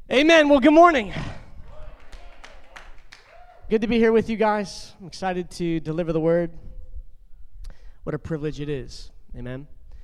Amen. Well, good morning. Good to be here with you guys. I'm excited to deliver the word. What a privilege it is. Amen.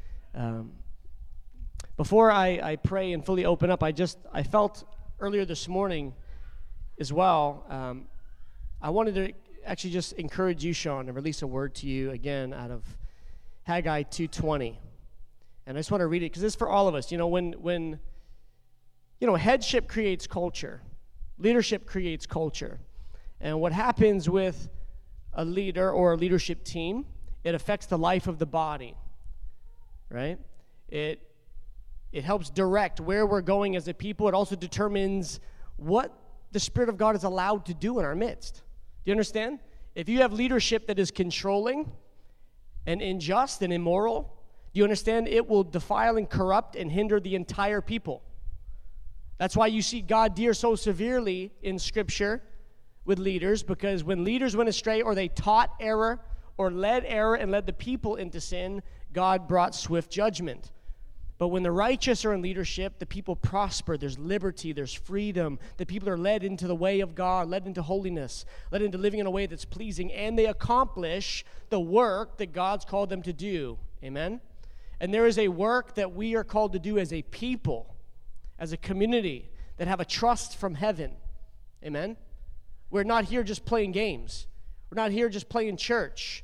Before I pray and fully open up, I felt earlier this morning as well, I wanted to actually just encourage you, Sean, and release a word to you again out of Haggai 2:20. And I just want to read it because this is for all of us. You know, when headship creates culture. Leadership creates culture. And what happens with a leader or a leadership team, it affects the life of the body, right? It helps direct where we're going as a people. It also determines what the Spirit of God is allowed to do in our midst. Do you understand? If you have leadership that is controlling and unjust and immoral, do you understand? It will defile and corrupt and hinder the entire people. That's why you see God deal so severely in Scripture with leaders, because when leaders went astray or they taught error or led error and led the people into sin, God brought swift judgment. But when the righteous are in leadership, the people prosper. There's liberty, there's freedom. The people are led into the way of God, led into holiness, led into living in a way that's pleasing, and they accomplish the work that God's called them to do. Amen? And there is a work that we are called to do as a people, as a community that have a trust from heaven. Amen? We're not here just playing games. We're not here just playing church.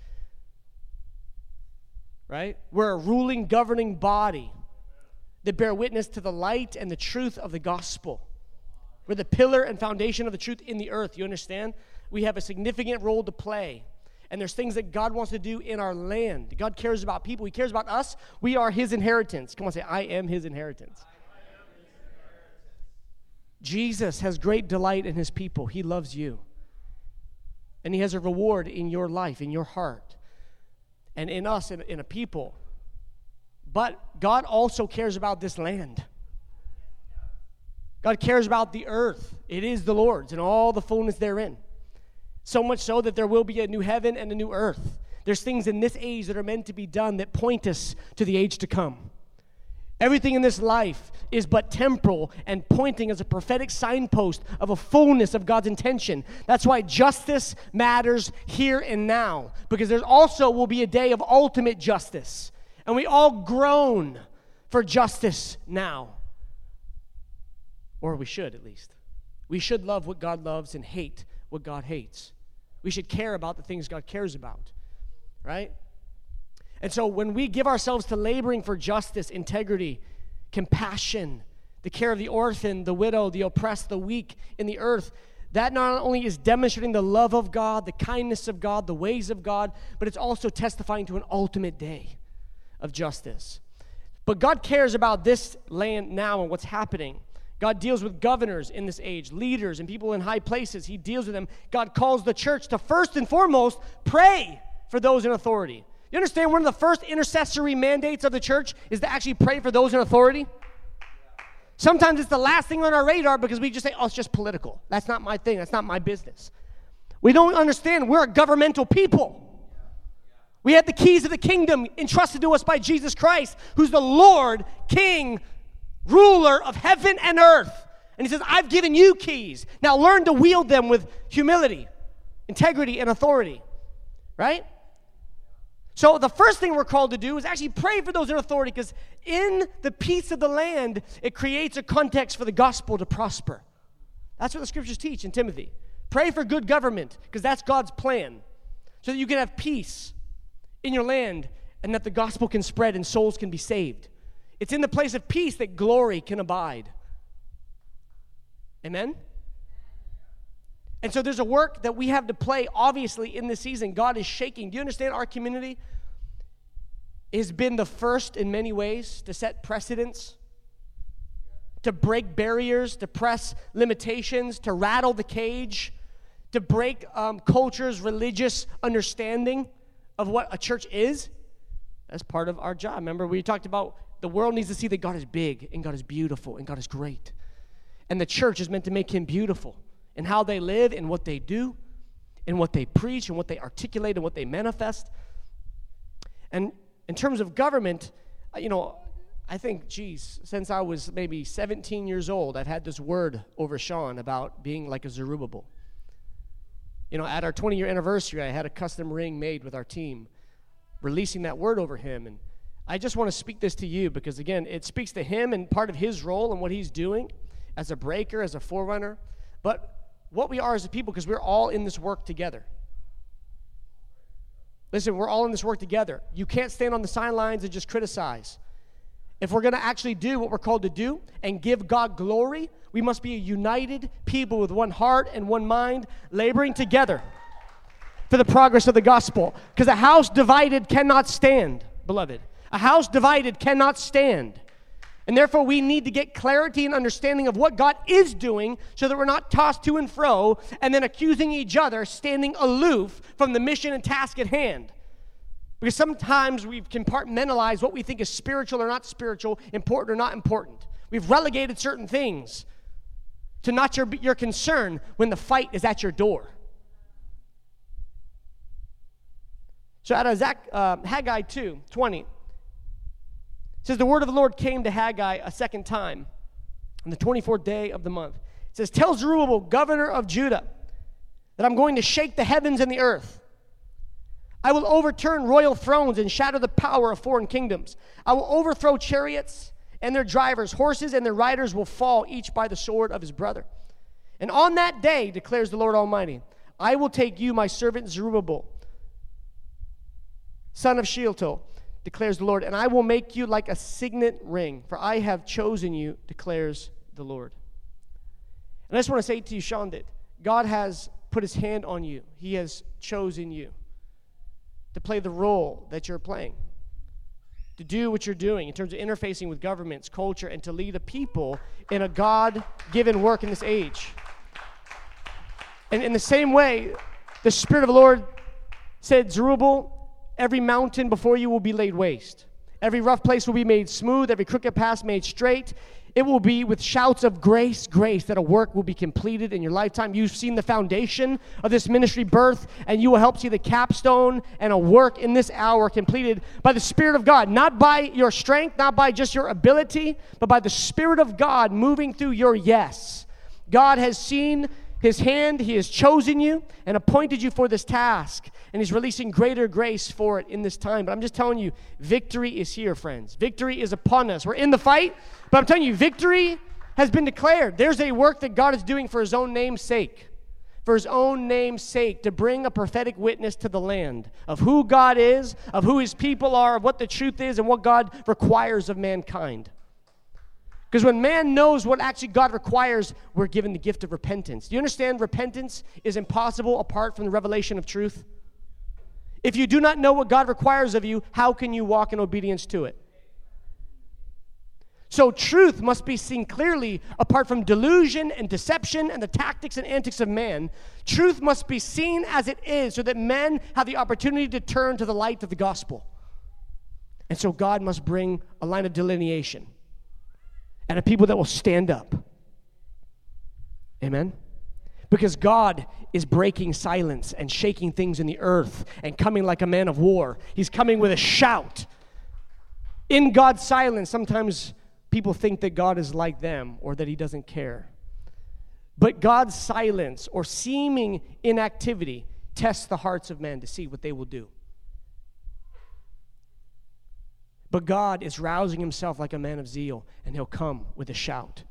Right? We're a ruling, governing body that bear witness to the light and the truth of the gospel. We're the pillar and foundation of the truth in the earth. You understand? We have a significant role to play. And there's things that God wants to do in our land. God cares about people. He cares about us. We are His inheritance. Come on, say, I am His inheritance. Jesus has great delight in His people. He loves you. And He has a reward in your life, in your heart, and in us, in a people. But God also cares about this land. God cares about the earth. It is the Lord's and all the fullness therein. So much so that there will be a new heaven and a new earth. There's things in this age that are meant to be done that point us to the age to come. Everything in this life is but temporal and pointing as a prophetic signpost of a fullness of God's intention. That's why justice matters here and now, because there also will be a day of ultimate justice. And we all groan for justice now. Or we should, at least. We should love what God loves and hate what God hates. We should care about the things God cares about, right? And so when we give ourselves to laboring for justice, integrity, compassion, the care of the orphan, the widow, the oppressed, the weak in the earth, that not only is demonstrating the love of God, the kindness of God, the ways of God, but it's also testifying to an ultimate day of justice. But God cares about this land now and what's happening. God deals with governors in this age, leaders and people in high places. He deals with them. God calls the church to first and foremost pray for those in authority. You understand one of the first intercessory mandates of the church is to actually pray for those in authority? Sometimes it's the last thing on our radar because we just say, oh, it's just political. That's not my thing. That's not my business. We don't understand we're a governmental people. We have the keys of the kingdom entrusted to us by Jesus Christ, who's the Lord, King, ruler of heaven and earth. And He says, I've given you keys. Now learn to wield them with humility, integrity, and authority. Right? So the first thing we're called to do is actually pray for those in authority, because in the peace of the land, it creates a context for the gospel to prosper. That's what the scriptures teach in Timothy. Pray for good government, because that's God's plan, so that you can have peace in your land and that the gospel can spread and souls can be saved. It's in the place of peace that glory can abide. Amen? And so there's a work that we have to play, obviously, in this season. God is shaking. Do you understand our community has been the first in many ways to set precedents, to break barriers, to press limitations, to rattle the cage, to break culture's religious understanding of what a church is? That's part of our job. Remember, we talked about the world needs to see that God is big and God is beautiful and God is great. And the church is meant to make Him beautiful. And how they live and what they do and what they preach and what they articulate and what they manifest. And in terms of government, I think, since I was maybe 17 years old, I've had this word over Sean about being like a Zerubbabel. You know, at our 20-year anniversary, I had a custom ring made with our team, releasing that word over him. And I just want to speak this to you because, again, it speaks to him and part of his role and what he's doing as a breaker, as a forerunner, but what we are as a people, because we're all in this work together. Listen, we're all in this work together. You can't stand on the sidelines and just criticize. If we're going to actually do what we're called to do and give God glory, we must be a united people with one heart and one mind, laboring together for the progress of the gospel. Because a house divided cannot stand, beloved. A house divided cannot stand. And therefore, we need to get clarity and understanding of what God is doing so that we're not tossed to and fro and then accusing each other, standing aloof from the mission and task at hand. Because sometimes we've compartmentalized what we think is spiritual or not spiritual, important or not important. We've relegated certain things to not your concern when the fight is at your door. So out of Haggai 2:20, it says, the word of the Lord came to Haggai a second time on the 24th day of the month. It says, tell Zerubbabel, governor of Judah, that I'm going to shake the heavens and the earth. I will overturn royal thrones and shatter the power of foreign kingdoms. I will overthrow chariots and their drivers. Horses and their riders will fall, each by the sword of his brother. And on that day, declares the Lord Almighty, I will take you, my servant Zerubbabel, son of Shealtiel, declares the Lord, and I will make you like a signet ring, for I have chosen you, declares the Lord. And I just want to say to you, Sean, that God has put his hand on you. He has chosen you to play the role that you're playing, to do what you're doing in terms of interfacing with governments, culture, and to lead a people in a God-given work in this age. And in the same way, the Spirit of the Lord said, Zerubbabel, every mountain before you will be laid waste. Every rough place will be made smooth, every crooked path made straight. It will be with shouts of grace, grace, that a work will be completed in your lifetime. You've seen the foundation of this ministry birth, and you will help see the capstone and a work in this hour completed by the Spirit of God. Not by your strength, not by just your ability, but by the Spirit of God moving through your yes. God has seen his hand. He has chosen you and appointed you for this task, and he's releasing greater grace for it in this time. But I'm just telling you, victory is here, friends. Victory is upon us. We're in the fight, but I'm telling you, victory has been declared. There's a work that God is doing for his own name's sake. For his own name's sake, to bring a prophetic witness to the land of who God is, of who his people are, of what the truth is, and what God requires of mankind. Because when man knows what actually God requires, we're given the gift of repentance. Do you understand? Repentance is impossible apart from the revelation of truth. If you do not know what God requires of you, how can you walk in obedience to it? So truth must be seen clearly apart from delusion and deception and the tactics and antics of man. Truth must be seen as it is so that men have the opportunity to turn to the light of the gospel. And so God must bring a line of delineation and a people that will stand up. Amen? Because God is breaking silence and shaking things in the earth and coming like a man of war. He's coming with a shout. In God's silence, sometimes people think that God is like them or that he doesn't care. But God's silence or seeming inactivity tests the hearts of men to see what they will do. But God is rousing himself like a man of zeal, and he'll come with a shout.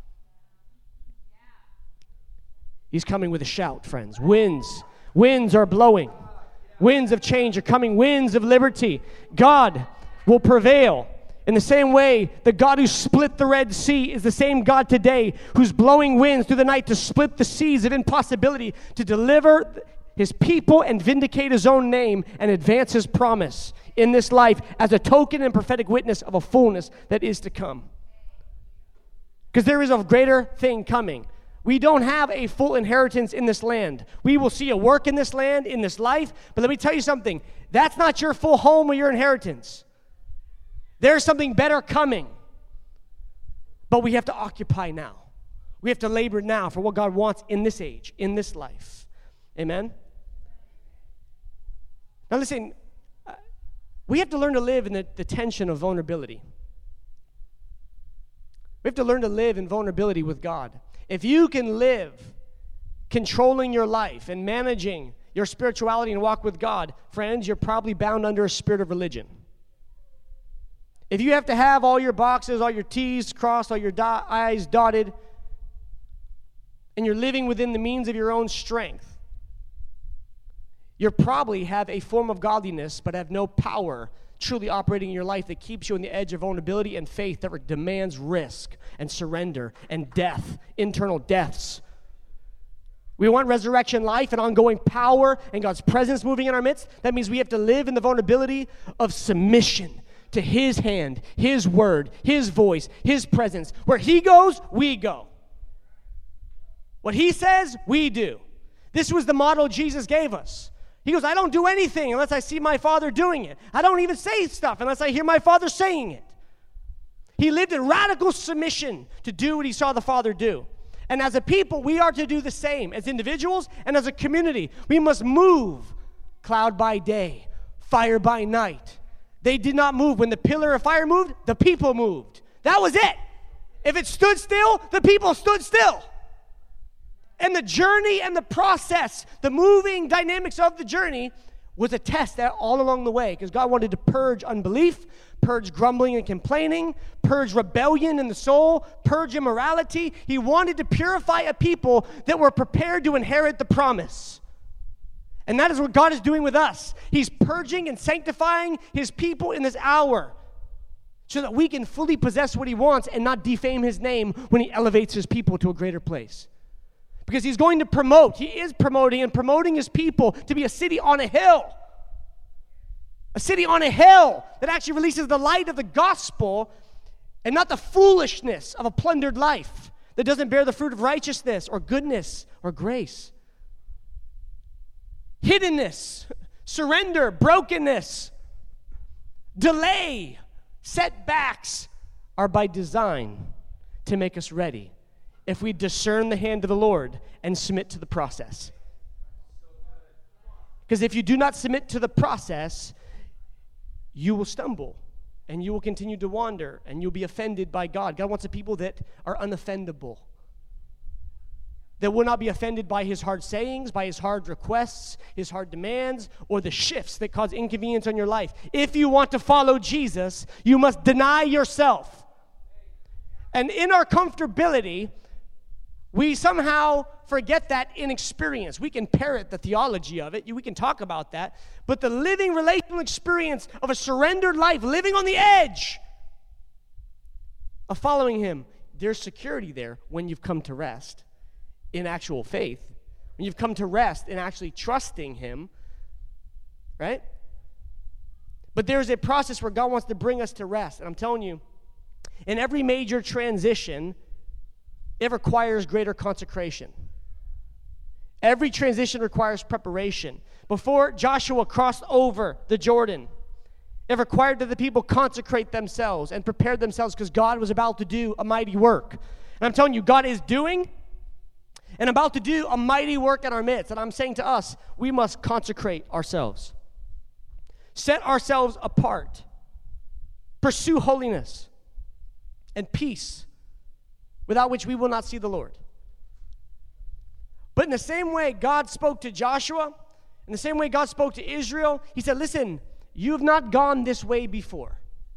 He's coming with a shout, friends. Winds are blowing. Winds of change are coming. Winds of liberty. God will prevail. In the same way, the God who split the Red Sea is the same God today who's blowing winds through the night to split the seas of impossibility, to deliver his people and vindicate his own name and advance his promise in this life as a token and prophetic witness of a fullness that is to come. Because there is a greater thing coming. We don't have a full inheritance in this land. We will see a work in this land, in this life, but let me tell you something. That's not your full home or your inheritance. There's something better coming. But we have to occupy now. We have to labor now for what God wants in this age, in this life. Amen? Now listen, we have to learn to live in the tension of vulnerability. We have to learn to live in vulnerability with God. If you can live controlling your life and managing your spirituality and walk with God, friends, you're probably bound under a spirit of religion. If you have to have all your boxes, all your T's crossed, all your I's dotted, and you're living within the means of your own strength, you probably have a form of godliness but have no power truly operating in your life that keeps you on the edge of vulnerability and faith that demands risk and surrender and death, internal deaths. We want resurrection life and ongoing power and God's presence moving in our midst. That means we have to live in the vulnerability of submission to His hand, His word, His voice, His presence. Where He goes, we go. What He says, we do. This was the model Jesus gave us. He goes, I don't do anything unless I see my Father doing it. I don't even say stuff unless I hear my Father saying it. He lived in radical submission to do what He saw the Father do. And as a people, we are to do the same. As individuals and as a community, we must move cloud by day, fire by night. They did not move. When the pillar of fire moved, the people moved. That was it. If it stood still, the people stood still. And the journey and the process, the moving dynamics of the journey was a test all along the way, because God wanted to purge unbelief, purge grumbling and complaining, purge rebellion in the soul, purge immorality. He wanted to purify a people that were prepared to inherit the promise. And that is what God is doing with us. He's purging and sanctifying His people in this hour so that we can fully possess what He wants and not defame His name when He elevates His people to a greater place. Because He's going to promote, He is promoting His people to be a city on a hill. A city on a hill that actually releases the light of the gospel and not the foolishness of a plundered life that doesn't bear the fruit of righteousness or goodness or grace. Hiddenness, surrender, brokenness, delay, setbacks are by design to make us ready if we discern the hand of the Lord and submit to the process. Because if you do not submit to the process, you will stumble, and you will continue to wander, and you'll be offended by God. God wants a people that are unoffendable, that will not be offended by His hard sayings, by His hard requests, His hard demands, or the shifts that cause inconvenience on your life. If you want to follow Jesus, you must deny yourself. And in our comfortability, we somehow forget that inexperience. We can parrot the theology of it. We can talk about that. But the living relational experience of a surrendered life, living on the edge of following Him, there's security there when you've come to rest in actual faith. When you've come to rest in actually trusting Him, right? But there's a process where God wants to bring us to rest. And I'm telling you, in every major transition, it requires greater consecration. Every transition requires preparation. Before Joshua crossed over the Jordan, it required that the people consecrate themselves and prepare themselves because God was about to do a mighty work. And I'm telling you, God is doing and about to do a mighty work in our midst. And I'm saying to us, we must consecrate ourselves. Set ourselves apart. Pursue holiness and peace, without which we will not see the Lord. But in the same way God spoke to Joshua, in the same way God spoke to Israel, He said, listen, you have not gone this way before.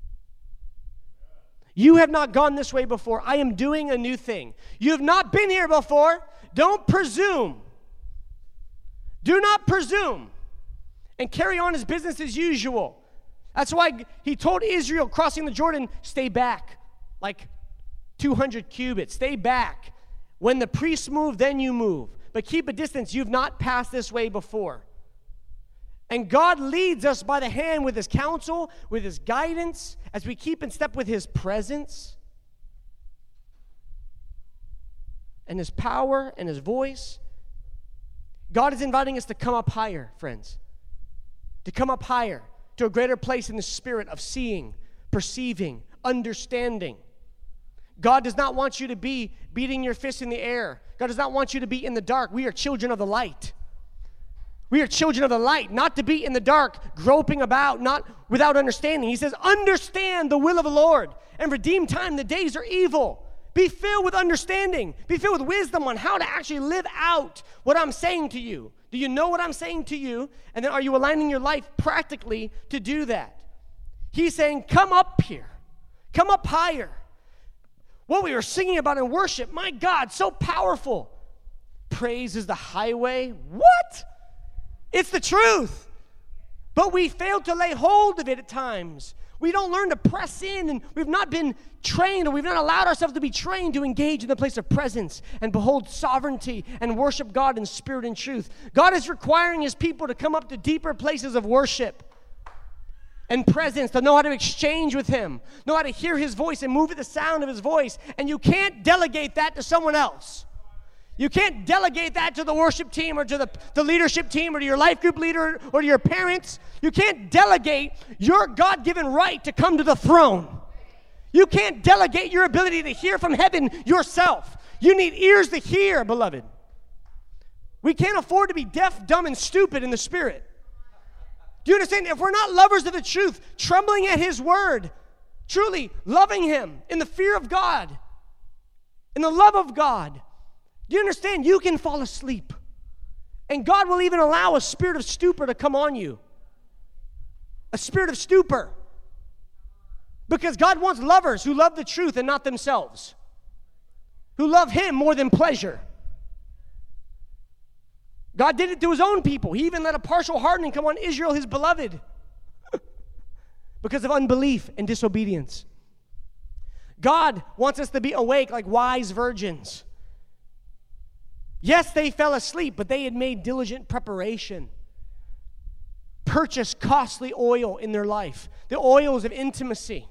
You have not gone this way before. I am doing a new thing. You have not been here before. Don't presume. Do not presume and carry on as business as usual. That's why He told Israel crossing the Jordan, stay back like 200 cubits. Stay back. When the priests move, then you move. But keep a distance. You've not passed this way before. And God leads us by the hand with His counsel, with His guidance, as we keep in step with His presence and His power and His voice. God is inviting us to come up higher, friends. To come up higher, to a greater place in the spirit of seeing, perceiving, understanding. God does not want you to be beating your fist in the air. God does not want you to be in the dark. We are children of the light. We are children of the light, not to be in the dark, groping about, not without understanding. He says, understand the will of the Lord and redeem time. The days are evil. Be filled with understanding. Be filled with wisdom on how to actually live out what I'm saying to you. Do you know what I'm saying to you? And then are you aligning your life practically to do that? He's saying, come up here. Come up higher. What we were singing about in worship, my God, so powerful. Praise is the highway. What? It's the truth. But we fail to lay hold of it at times. We don't learn to press in, and we've not been trained, or we've not allowed ourselves to be trained to engage in the place of presence and behold sovereignty and worship God in spirit and truth. God is requiring his people to come up to deeper places of worship and presence, to know how to exchange with him, know how to hear his voice and move at the sound of his voice. And you can't delegate that to someone else. You can't delegate that to the worship team or to the leadership team or to your life group leader or to your parents. You can't delegate your God-given right to come to the throne. You can't delegate your ability to hear from heaven yourself. You need ears to hear, beloved. We can't afford to be deaf, dumb, and stupid in the spirit. Do you understand? If we're not lovers of the truth, trembling at his word, truly loving him in the fear of God, in the love of God, do you understand? You can fall asleep. And God will even allow a spirit of stupor to come on you. A spirit of stupor. Because God wants lovers who love the truth and not themselves. Who love him more than pleasure. God did it to his own people. He even let a partial hardening come on Israel, his beloved. Because of unbelief and disobedience. God wants us to be awake like wise virgins. Yes, they fell asleep, but they had made diligent preparation. Purchased costly oil in their life. The oils of intimacy.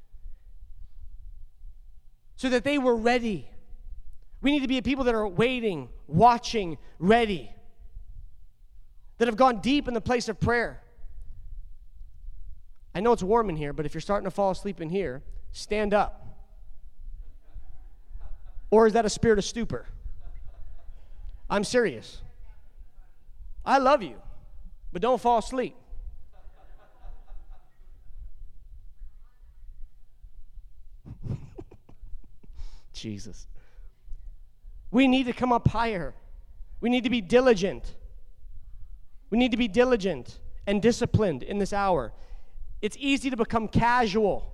So that they were ready. We need to be a people that are waiting, watching, ready. That have gone deep in the place of prayer. I know it's warm in here, but if you're starting to fall asleep in here, stand up. Or is that a spirit of stupor? I'm serious. I love you, but don't fall asleep. Jesus. We need to come up higher. We need to be diligent. We need to be diligent and disciplined in this hour. It's easy to become casual,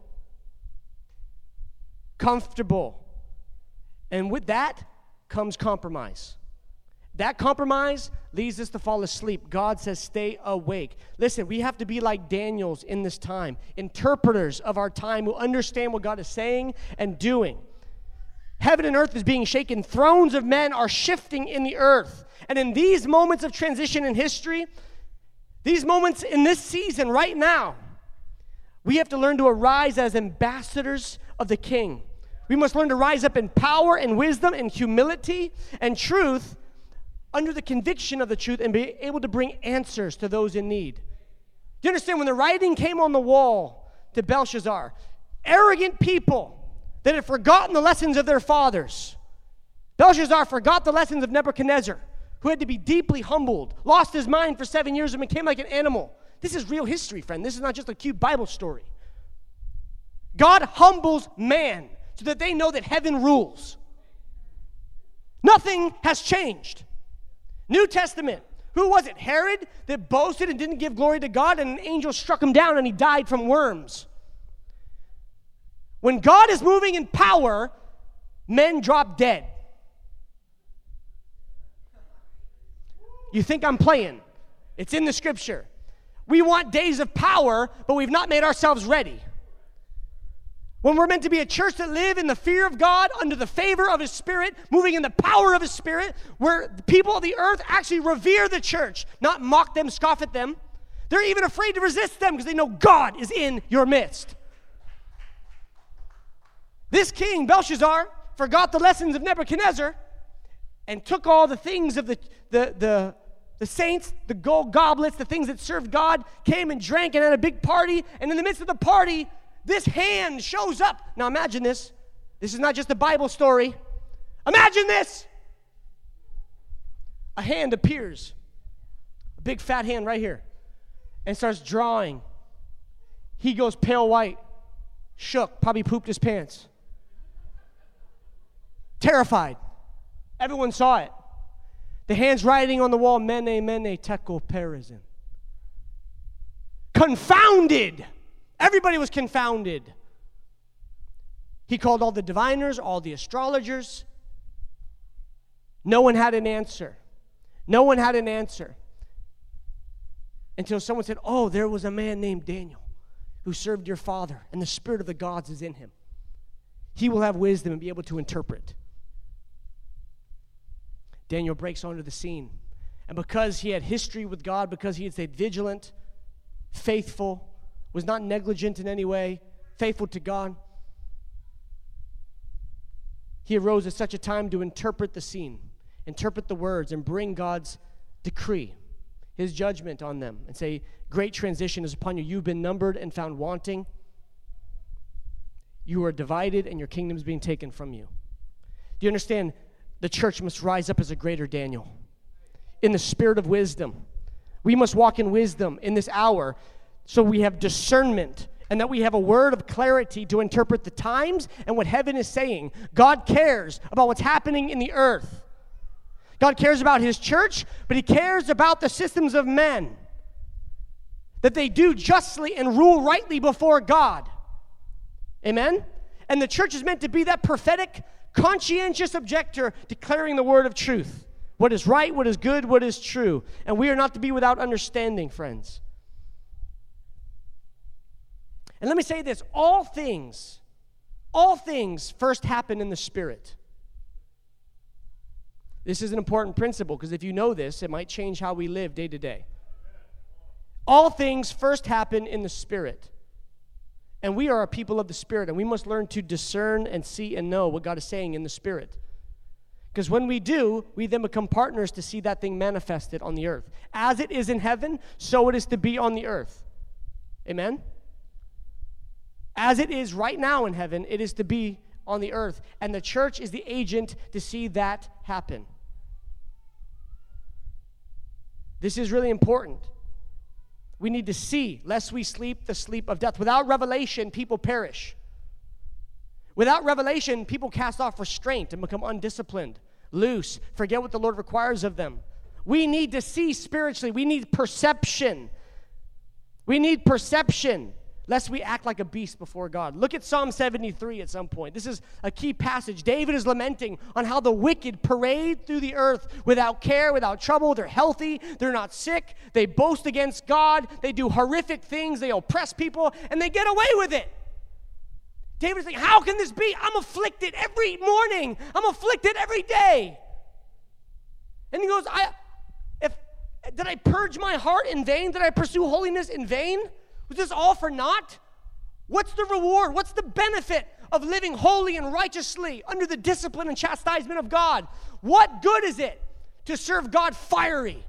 comfortable, and with that comes compromise. That compromise leads us to fall asleep. God says, stay awake. Listen, we have to be like Daniels in this time, interpreters of our time who understand what God is saying and doing. Heaven and earth is being shaken. Thrones of men are shifting in the earth. And in these moments of transition in history, these moments in this season right now, we have to learn to arise as ambassadors of the King. We must learn to rise up in power and wisdom and humility and truth under the conviction of the truth and be able to bring answers to those in need. Do you understand? When the writing came on the wall to Belshazzar, arrogant people that had forgotten the lessons of their fathers. Belshazzar forgot the lessons of Nebuchadnezzar, who had to be deeply humbled, lost his mind for 7 years and became like an animal. This is real history, friend. This is not just a cute Bible story. God humbles man so that they know that heaven rules. Nothing has changed. New Testament. Who was it? Herod that boasted and didn't give glory to God, and an angel struck him down and he died from worms. When God is moving in power, men drop dead. You think I'm playing? It's in the scripture. We want days of power, but we've not made ourselves ready. When we're meant to be a church that live in the fear of God, under the favor of his Spirit, moving in the power of his Spirit, where the people of the earth actually revere the church, not mock them, scoff at them. They're even afraid to resist them because they know God is in your midst. This king, Belshazzar, forgot the lessons of Nebuchadnezzar and took all the things of the saints, the gold goblets, the things that served God, came and drank and had a big party, and in the midst of the party, this hand shows up. Now imagine this. This is not just a Bible story. Imagine this. A hand appears. A big fat hand right here. And starts drawing. He goes pale white. Shook. Probably pooped his pants. Terrified. Everyone saw it. The hands writing on the wall, Mene, Mene, Tekel, Perazim. Confounded. Everybody was confounded. He called all the diviners, all the astrologers. No one had an answer. No one had an answer. Until someone said, oh, there was a man named Daniel who served your father, and the spirit of the gods is in him. He will have wisdom and be able to interpret. Daniel breaks onto the scene. And because he had history with God, because he had stayed vigilant, faithful, was not negligent in any way, faithful to God, he arose at such a time to interpret the scene, interpret the words, and bring God's decree, his judgment on them, and say, great transition is upon you. You've been numbered and found wanting. You are divided, and your kingdom is being taken from you. Do you understand? The church must rise up as a greater Daniel in the spirit of wisdom. We must walk in wisdom in this hour so we have discernment and that we have a word of clarity to interpret the times and what heaven is saying. God cares about what's happening in the earth. God cares about his church, but he cares about the systems of men, that they do justly and rule rightly before God. Amen? And the church is meant to be that prophetic, conscientious objector declaring the word of truth. What is right, what is good, what is true. And we are not to be without understanding, friends. And let me say this, all things first happen in the Spirit. This is an important principle because if you know this, it might change how we live day to day. All things first happen in the Spirit. And we are a people of the Spirit, and we must learn to discern and see and know what God is saying in the Spirit. Because when we do, we then become partners to see that thing manifested on the earth. As it is in heaven, so it is to be on the earth. Amen? As it is right now in heaven, it is to be on the earth. And the church is the agent to see that happen. This is really important. We need to see, lest we sleep the sleep of death. Without revelation, people perish. Without revelation, people cast off restraint and become undisciplined, loose, forget what the Lord requires of them. We need to see spiritually. We need perception. We need perception, lest we act like a beast before God. Look at Psalm 73 at some point. This is a key passage. David is lamenting on how the wicked parade through the earth without care, without trouble. They're healthy. They're not sick. They boast against God. They do horrific things. They oppress people, and they get away with it. David's like, how can this be? I'm afflicted every morning. I'm afflicted every day. And he goes, did I purge my heart in vain? Did I pursue holiness in vain? Was this all for naught? What's the reward? What's the benefit of living holy and righteously under the discipline and chastisement of God? What good is it to serve God fiery?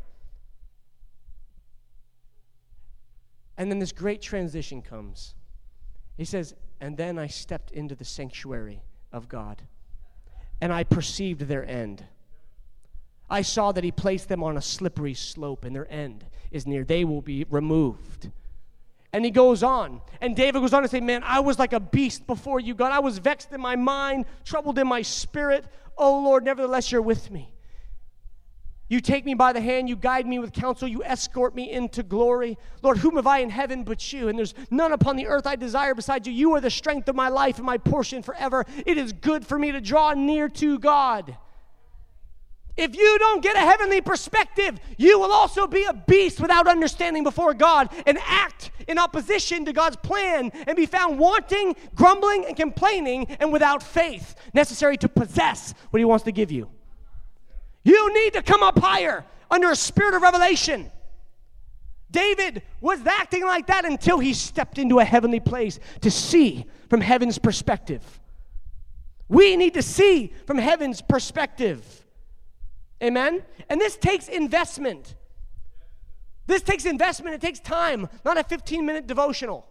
And then this great transition comes. He says, and then I stepped into the sanctuary of God, and I perceived their end. I saw that he placed them on a slippery slope, and their end is near. They will be removed. And he goes on, and David goes on to say, man, I was like a beast before you, God. I was vexed in my mind, troubled in my spirit. Oh, Lord, nevertheless, you're with me. You take me by the hand, you guide me with counsel, you escort me into glory. Lord, whom have I in heaven but you? And there's none upon the earth I desire besides you. You are the strength of my life and my portion forever. It is good for me to draw near to God. If you don't get a heavenly perspective, you will also be a beast without understanding before God and act in opposition to God's plan and be found wanting, grumbling, and complaining and without faith necessary to possess what he wants to give you. You need to come up higher under a spirit of revelation. David was acting like that until he stepped into a heavenly place to see from heaven's perspective. We need to see from heaven's perspective. Amen? And this takes investment. This takes investment. It takes time, not a 15-minute devotional.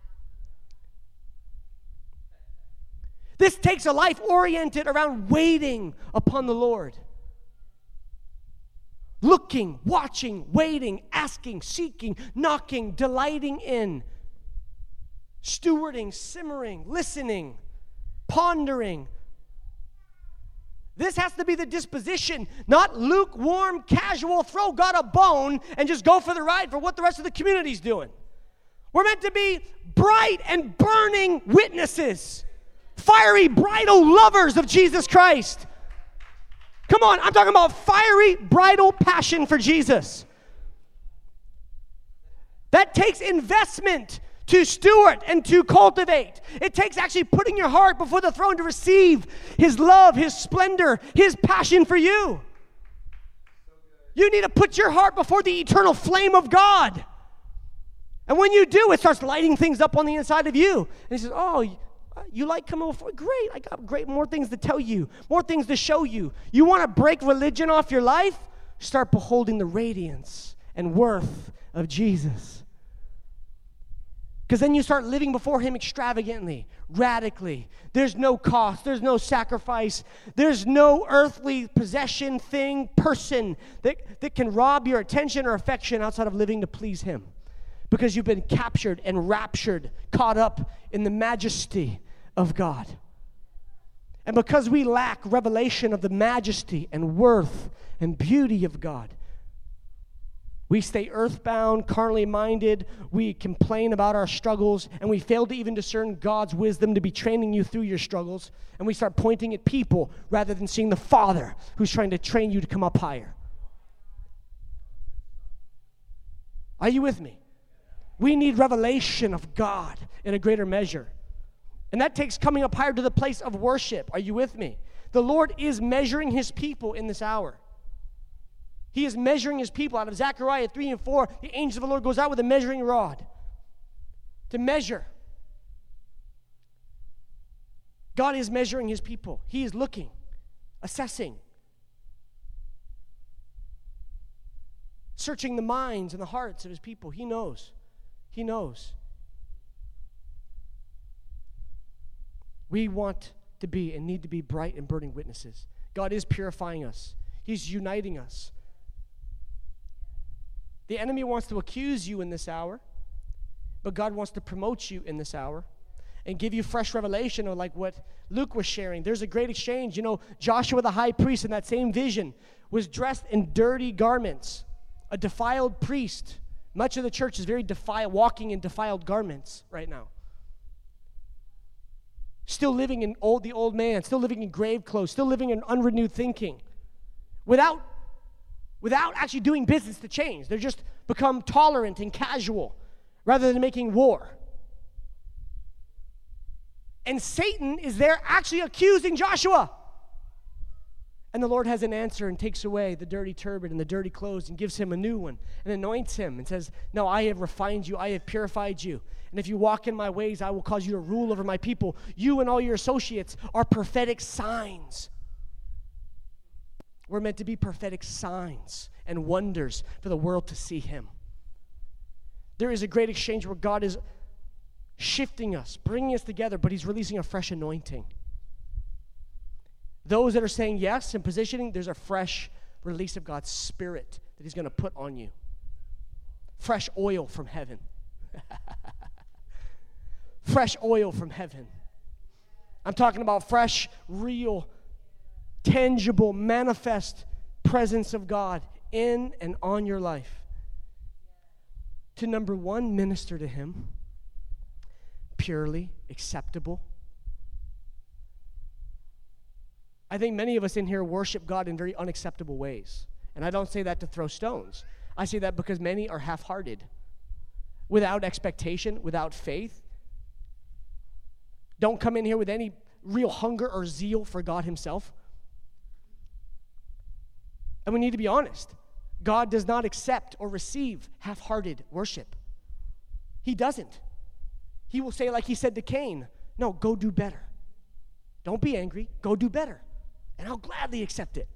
This takes a life oriented around waiting upon the Lord. Looking, watching, waiting, asking, seeking, knocking, delighting in, stewarding, simmering, listening, pondering, This has to be the disposition, not lukewarm, casual, throw God a bone and just go for the ride for what the rest of the community's doing. We're meant to be bright and burning witnesses, fiery, bridal lovers of Jesus Christ. Come on, I'm talking about fiery, bridal passion for Jesus. That takes investment to steward and to cultivate. It takes actually putting your heart before the throne to receive His love, His splendor, His passion for you. You need to put your heart before the eternal flame of God. And when you do, it starts lighting things up on the inside of you. And He says, oh, you like coming before? Great, I got more things to tell you, more things to show you. You want to break religion off your life? Start beholding the radiance and worth of Jesus. Because then you start living before Him extravagantly, radically. There's no cost. There's no sacrifice. There's no earthly possession, thing, person that can rob your attention or affection outside of living to please Him. Because you've been captured and raptured, caught up in the majesty of God. And because we lack revelation of the majesty and worth and beauty of God, we stay earthbound, carnally minded, we complain about our struggles, and we fail to even discern God's wisdom to be training you through your struggles, and we start pointing at people rather than seeing the Father who's trying to train you to come up higher. Are you with me? We need revelation of God in a greater measure. And that takes coming up higher to the place of worship. Are you with me? The Lord is measuring His people in this hour. He is measuring His people. Out of Zechariah 3 and 4, the angel of the Lord goes out with a measuring rod to measure. God is measuring His people. He is looking, assessing, searching the minds and the hearts of His people. He knows. He knows. We want to be and need to be bright and burning witnesses. God is purifying us. He's uniting us. The enemy wants to accuse you in this hour, but God wants to promote you in this hour and give you fresh revelation of like what Luke was sharing. There's a great exchange. You know, Joshua the high priest in that same vision was dressed in dirty garments, a defiled priest. Much of the church is very defiled, walking in defiled garments right now. Still living in the old man, still living in grave clothes, still living in unrenewed thinking. Without actually doing business to change. They're just become tolerant and casual rather than making war. And Satan is there actually accusing Joshua. And the Lord has an answer and takes away the dirty turban and the dirty clothes and gives him a new one and anoints him and says, no, I have refined you. I have purified you. And if you walk in my ways, I will cause you to rule over my people. You and all your associates are prophetic signs. We're meant to be prophetic signs and wonders for the world to see Him. There is a great exchange where God is shifting us, bringing us together, but He's releasing a fresh anointing. Those that are saying yes and positioning, there's a fresh release of God's Spirit that He's going to put on you. Fresh oil from heaven. Fresh oil from heaven. I'm talking about fresh, real, tangible, manifest presence of God in and on your life. To number one, minister to Him. Purely acceptable. I think many of us in here worship God in very unacceptable ways. And I don't say that to throw stones. I say that because many are half-hearted. Without expectation, without faith. Don't come in here with any real hunger or zeal for God Himself. And we need to be honest. God does not accept or receive half-hearted worship. He doesn't. He will say like He said to Cain, no, go do better. Don't be angry. Go do better. And I'll gladly accept it.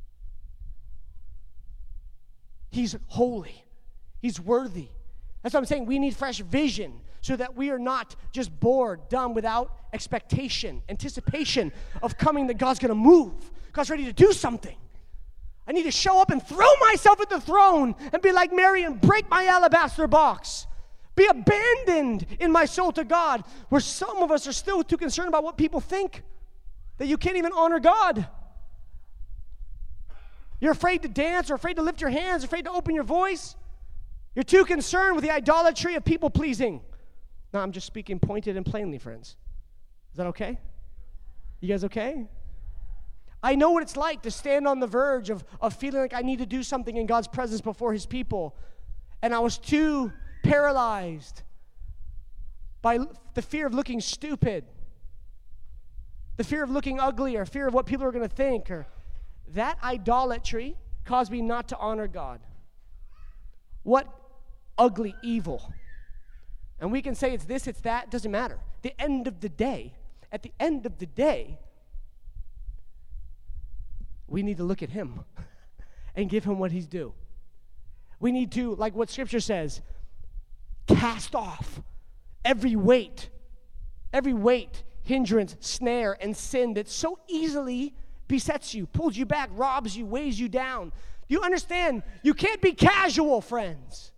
He's holy. He's worthy. That's what I'm saying. We need fresh vision so that we are not just bored, dumb, without expectation, anticipation of coming that God's going to move. God's ready to do something. I need to show up and throw myself at the throne and be like Mary and break my alabaster box. Be abandoned in my soul to God, where some of us are still too concerned about what people think that you can't even honor God. You're afraid to dance or afraid to lift your hands, afraid to open your voice. You're too concerned with the idolatry of people-pleasing. No, I'm just speaking pointed and plainly, friends. Is that okay? You guys okay? I know what it's like to stand on the verge of feeling like I need to do something in God's presence before his people. And I was too paralyzed by the fear of looking stupid, the fear of looking ugly, or fear of what people are going to think. Or that idolatry caused me not to honor God. What ugly evil. And we can say it's this, it's that, doesn't matter. At the end of the day, we need to look at him and give him what he's due. We need to, like what Scripture says, cast off every weight, hindrance, snare, and sin that so easily besets you, pulls you back, robs you, weighs you down. You understand? You can't be casual, friends.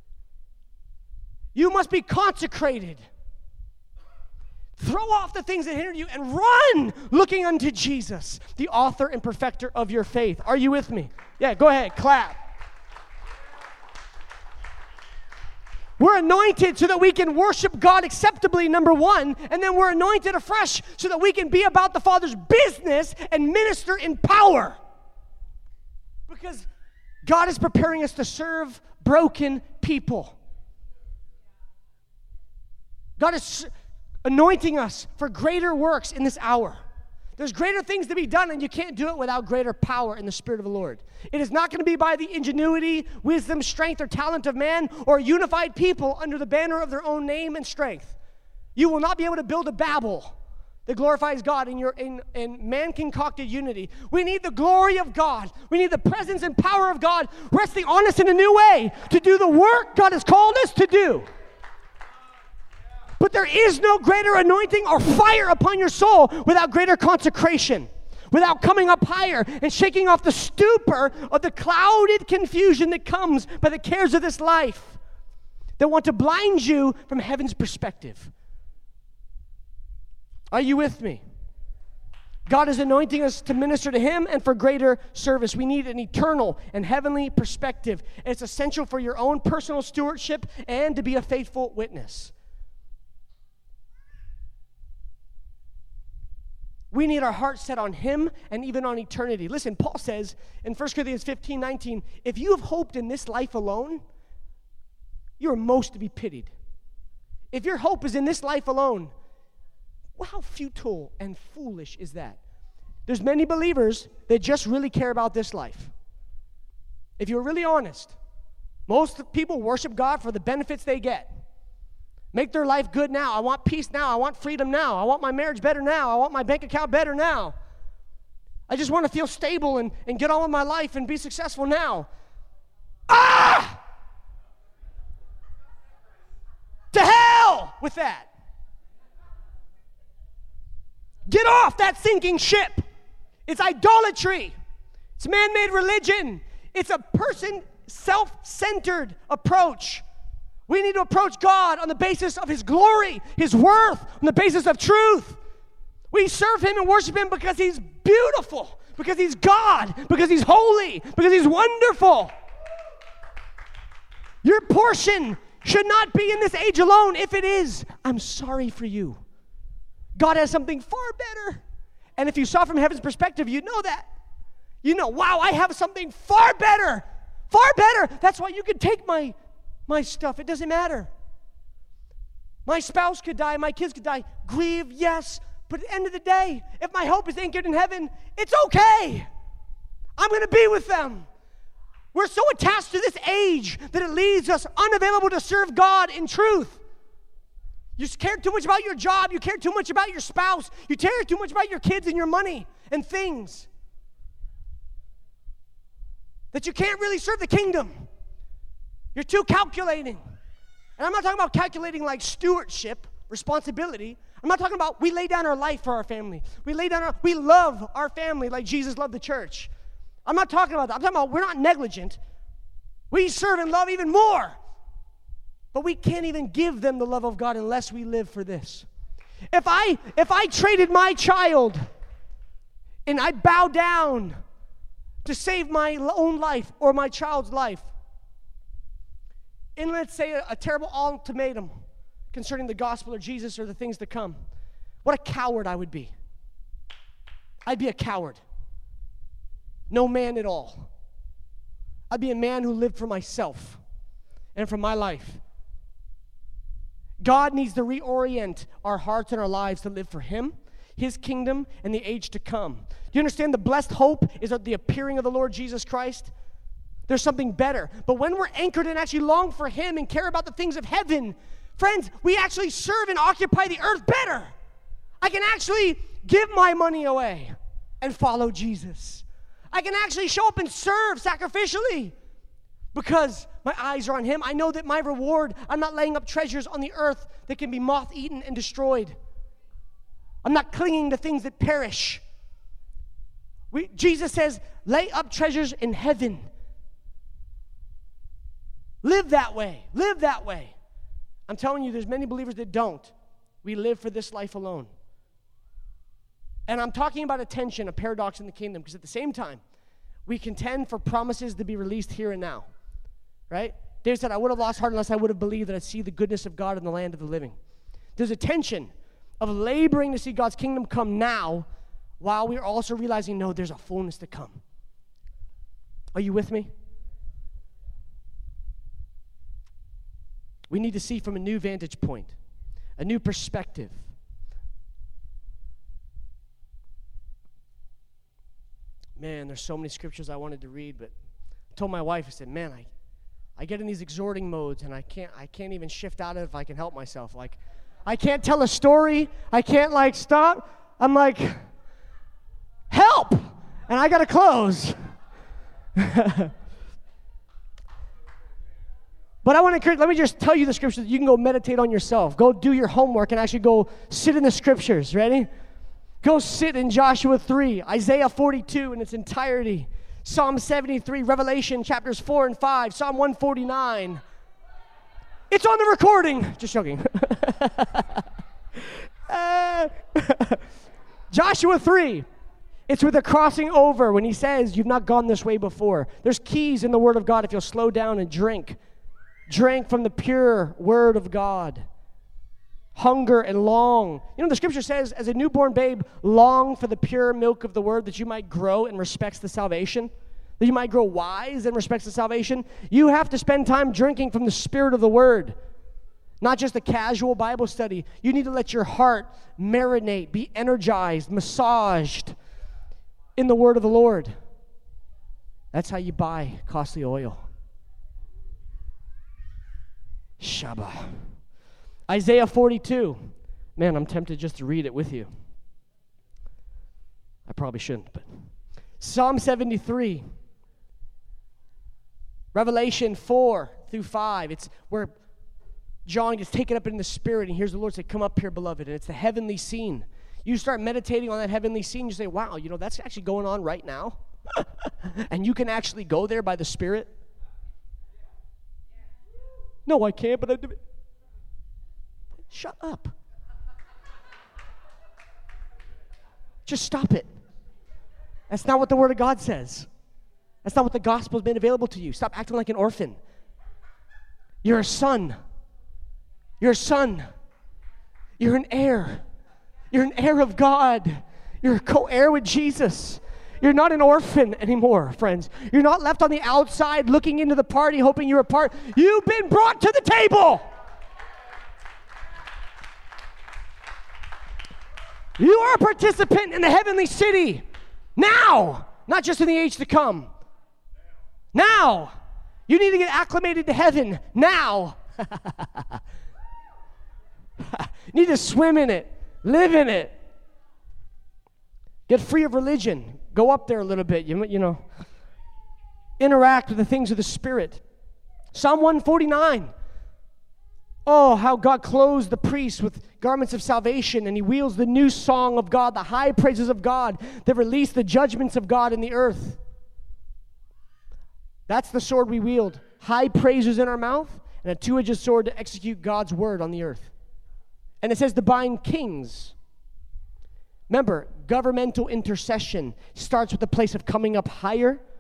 You must be consecrated. Throw off the things that hinder you and run looking unto Jesus, the author and perfecter of your faith. Are you with me? Yeah, go ahead, clap. We're anointed so that we can worship God acceptably, number one, and then we're anointed afresh so that we can be about the Father's business and minister in power. Because God is preparing us to serve broken people. God is anointing us for greater works in this hour. There's greater things to be done, and you can't do it without greater power in the Spirit of the Lord. It is not going to be by the ingenuity, wisdom, strength, or talent of man, or unified people under the banner of their own name and strength. You will not be able to build a Babel that glorifies God in man-concocted unity. We need the glory of God. We need the presence and power of God resting on us in a new way to do the work God has called us to do. But there is no greater anointing or fire upon your soul without greater consecration, without coming up higher and shaking off the stupor of the clouded confusion that comes by the cares of this life that want to blind you from heaven's perspective. Are you with me? God is anointing us to minister to him and for greater service. We need an eternal and heavenly perspective. It's essential for your own personal stewardship and to be a faithful witness. We need our heart set on him and even on eternity. Listen, Paul says in 1 Corinthians 15:19, if you have hoped in this life alone, you are most to be pitied. If your hope is in this life alone, well, how futile and foolish is that? There's many believers that just really care about this life. If you're really honest, most people worship God for the benefits they get. Make their life good now. I want peace now. I want freedom now. I want my marriage better now. I want my bank account better now. I just want to feel stable and get on with my life and be successful now. Ah! To hell with that. Get off that sinking ship. It's idolatry. It's man-made religion. It's a person self-centered approach. We need to approach God on the basis of his glory, his worth, on the basis of truth. We serve him and worship him because he's beautiful, because he's God, because he's holy, because he's wonderful. Your portion should not be in this age alone. If it is, I'm sorry for you. God has something far better. And if you saw from heaven's perspective, you know that. You know, wow, I have something far better. Far better. That's why you can take my stuff. It doesn't matter. My spouse could die. My kids could die. Grieve, yes. But at the end of the day, if my hope is anchored in heaven, it's okay. I'm going to be with them. We're so attached to this age that it leaves us unavailable to serve God in truth. You care too much about your job. You care too much about your spouse. You care too much about your kids and your money and things that you can't really serve the kingdom. You're too calculating. And I'm not talking about calculating like stewardship, responsibility. I'm not talking about we lay down our life for our family. We love our family like Jesus loved the church. I'm not talking about that. I'm talking about we're not negligent. We serve and love even more. But we can't even give them the love of God unless we live for this. If I traded my child and I bow down to save my own life or my child's life in, let's say, a terrible ultimatum concerning the gospel or Jesus or the things to come, what a coward I would be. I'd be a coward. No man at all. I'd be a man who lived for myself and for my life. God needs to reorient our hearts and our lives to live for Him, His kingdom, and the age to come. Do you understand the blessed hope is the appearing of the Lord Jesus Christ? There's something better. But when we're anchored and actually long for Him and care about the things of heaven, friends, we actually serve and occupy the earth better. I can actually give my money away and follow Jesus. I can actually show up and serve sacrificially because my eyes are on Him. I know that my reward, I'm not laying up treasures on the earth that can be moth-eaten and destroyed. I'm not clinging to things that perish. Jesus says, lay up treasures in heaven. Live that way. Live that way. I'm telling you, there's many believers that don't. We live for this life alone. And I'm talking about a tension, a paradox in the kingdom, because at the same time, we contend for promises to be released here and now, right? David said, I would have lost heart unless I would have believed that I'd see the goodness of God in the land of the living. There's a tension of laboring to see God's kingdom come now, while we're also realizing, no, there's a fullness to come. Are you with me? We need to see from a new vantage point, a new perspective. Man, there's so many scriptures I wanted to read, but I told my wife, I said, man, I get in these exhorting modes, and I can't even shift out of it if I can help myself. Like, I can't tell a story. I can't, stop. I'm like, help! And I got to close. But I want to encourage, let me just tell you the scriptures that you can go meditate on yourself. Go do your homework and actually go sit in the scriptures. Ready? Go sit in Joshua 3, Isaiah 42 in its entirety, Psalm 73, Revelation chapters 4 and 5, Psalm 149. It's on the recording. Just joking. Joshua 3. It's with the crossing over when he says, you've not gone this way before. There's keys in the Word of God if you'll slow down and drink. Drink from the pure Word of God. Hunger and long. You know, the scripture says, as a newborn babe, long for the pure milk of the Word that you might grow in respects to salvation, that you might grow wise in respects to salvation. You have to spend time drinking from the Spirit of the Word, not just a casual Bible study. You need to let your heart marinate, be energized, massaged in the Word of the Lord. That's how you buy costly oil. Shabbat. Isaiah 42. Man, I'm tempted just to read it with you. I probably shouldn't, but Psalm 73. Revelation 4 through 5. It's where John gets taken up in the Spirit and hears the Lord say, come up here, beloved. And it's the heavenly scene. You start meditating on that heavenly scene, you say, wow, you know, that's actually going on right now. And you can actually go there by the Spirit. No, I can't, but I do. Shut up. Just stop it. That's not what the Word of God says. That's not what the gospel has been available to you. Stop acting like an orphan. You're a son. You're a son. You're an heir. You're an heir of God. You're a co-heir with Jesus. You're not an orphan anymore, friends. You're not left on the outside looking into the party hoping you're a part. You've been brought to the table. You are a participant in the heavenly city now, not just in the age to come. Now. You need to get acclimated to heaven now. You need to swim in it, live in it. Get free of religion. Go up there a little bit, you know. Interact with the things of the Spirit. Psalm 149. Oh, how God clothes the priests with garments of salvation, and he wields the new song of God, the high praises of God that release the judgments of God in the earth. That's the sword we wield. High praises in our mouth and a two-edged sword to execute God's word on the earth. And it says to bind kings. Remember, governmental intercession starts with the place of coming up higher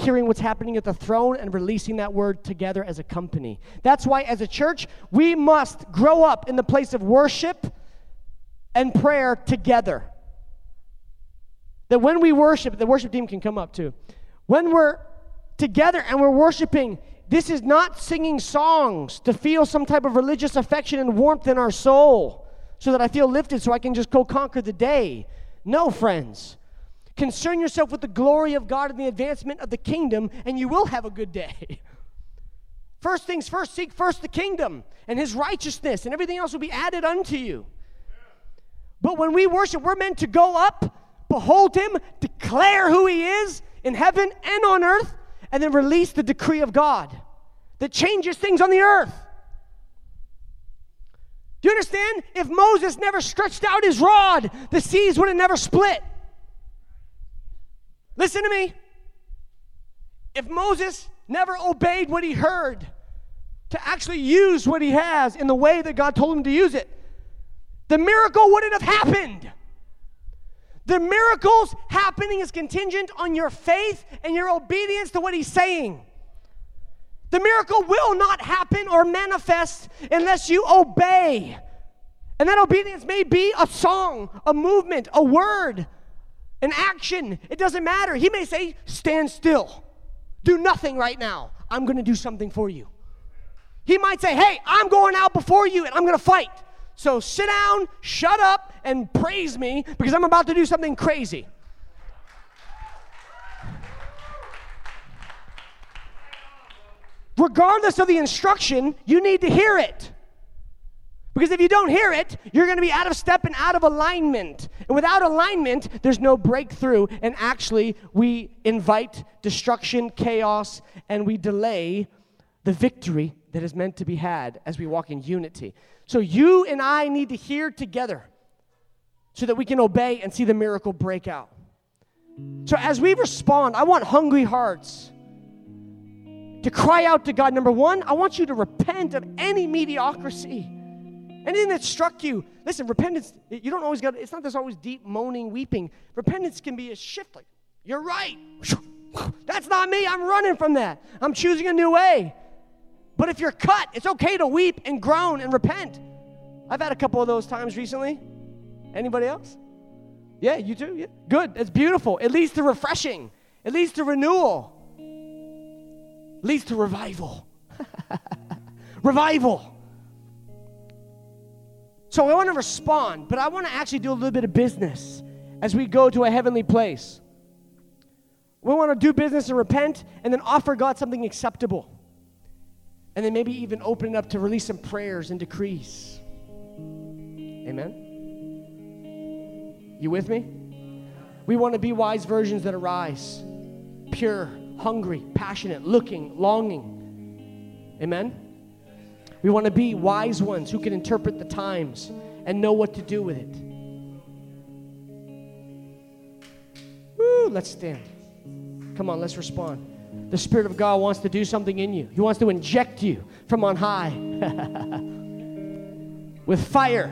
hearing what's happening at the throne and releasing that word together as a company. That's why as a church, we must grow up in the place of worship and prayer together. That when we worship, the worship team can come up too. When we're together and we're worshiping, this is not singing songs to feel some type of religious affection and warmth in our soul so that I feel lifted so I can just go conquer the day. No, friends. Concern yourself with the glory of God and the advancement of the kingdom, and you will have a good day. First things first, seek first the kingdom and his righteousness, and everything else will be added unto you. But when we worship, we're meant to go up, behold him, declare who he is in heaven and on earth, and then release the decree of God that changes things on the earth. Do you understand? If Moses never stretched out his rod, the seas would have never split. Listen to me. If Moses never obeyed what he heard to actually use what he has in the way that God told him to use it, the miracle wouldn't have happened. The miracle's happening is contingent on your faith and your obedience to what he's saying. The miracle will not happen or manifest unless you obey. And that obedience may be a song, a movement, a word, an action. It doesn't matter. He may say, stand still. Do nothing right now. I'm going to do something for you. He might say, hey, I'm going out before you and I'm going to fight. So sit down, shut up, and praise me because I'm about to do something crazy. Regardless of the instruction, you need to hear it. Because if you don't hear it, you're going to be out of step and out of alignment. And without alignment, there's no breakthrough. And actually, we invite destruction, chaos, and we delay the victory that is meant to be had as we walk in unity. So you and I need to hear together so that we can obey and see the miracle break out. So as we respond, I want hungry hearts to cry out to God. Number one, I want you to repent of any mediocrity. Anything that struck you. Listen, repentance, you don't always got, it's not there's always deep moaning, weeping. Repentance can be a shift like, you're right. That's not me. I'm running from that. I'm choosing a new way. But if you're cut, it's okay to weep and groan and repent. I've had a couple of those times recently. Anybody else? Yeah, you too? Yeah. Good. It's beautiful. It leads to refreshing. It leads to renewal. It leads to revival. Revival. So I want to respond, but I want to actually do a little bit of business as we go to a heavenly place. We want to do business and repent and then offer God something acceptable. And then maybe even open it up to release some prayers and decrees. Amen? You with me? We want to be wise virgins that arise. Pure, hungry, passionate, looking, longing. Amen? We want to be wise ones who can interpret the times and know what to do with it. Woo, let's stand. Come on, let's respond. The Spirit of God wants to do something in you. He wants to inject you from on high with fire.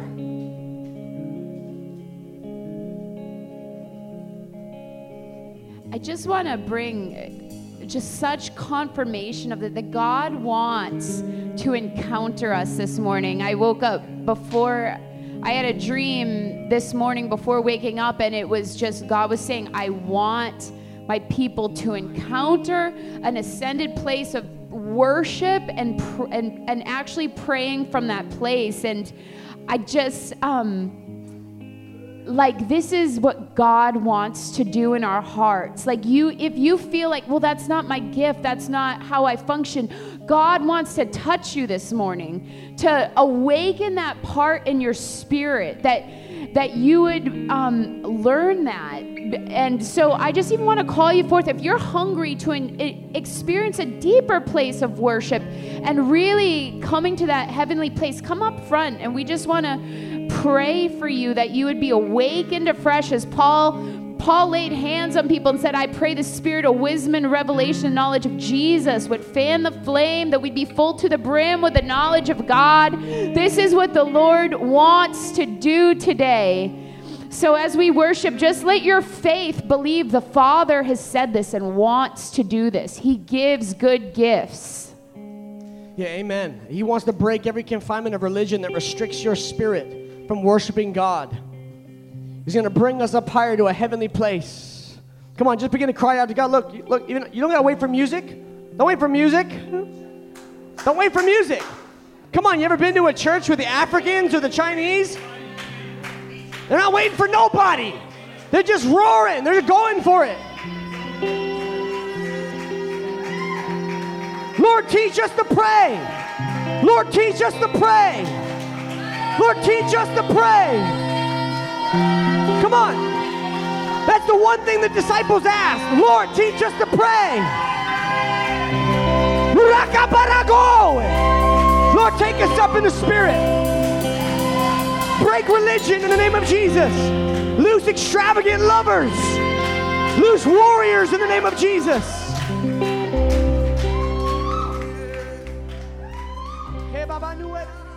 I just want to bring just such confirmation of that God wants to encounter us this morning. I woke up before, I had a dream this morning before waking up, and it was just God was saying, I want my people to encounter an ascended place of worship and actually praying from that place. And I just like, this is what God wants to do in our hearts. Like, if you feel like, well, that's not my gift, that's not how I function, God wants to touch you this morning, to awaken that part in your spirit, that you would learn that. And so I just even want to call you forth. If you're hungry to experience a deeper place of worship and really coming to that heavenly place, come up front, and we just want to pray for you that you would be awakened afresh as Paul laid hands on people and said, I pray the spirit of wisdom and revelation and knowledge of Jesus would fan the flame, that we'd be full to the brim with the knowledge of God. This is what the Lord wants to do today. So as we worship, just let your faith believe the Father has said this and wants to do this. He gives good gifts. Yeah, amen. He wants to break every confinement of religion that restricts your spirit from worshiping God. He's going to bring us up higher to a heavenly place. Come on, just begin to cry out to God. Look, you don't got to wait for music. Don't wait for music. Don't wait for music. Come on, you ever been to a church with the Africans or the Chinese? They're not waiting for nobody. They're just roaring. They're going for it. Lord, teach us to pray. Lord, teach us to pray. Lord, teach us to pray. Come on. That's the one thing the disciples asked. Lord, teach us to pray. Lord, take us up in the Spirit. Break religion in the name of Jesus. Loose extravagant lovers. Loose warriors in the name of Jesus. Hey, Baba,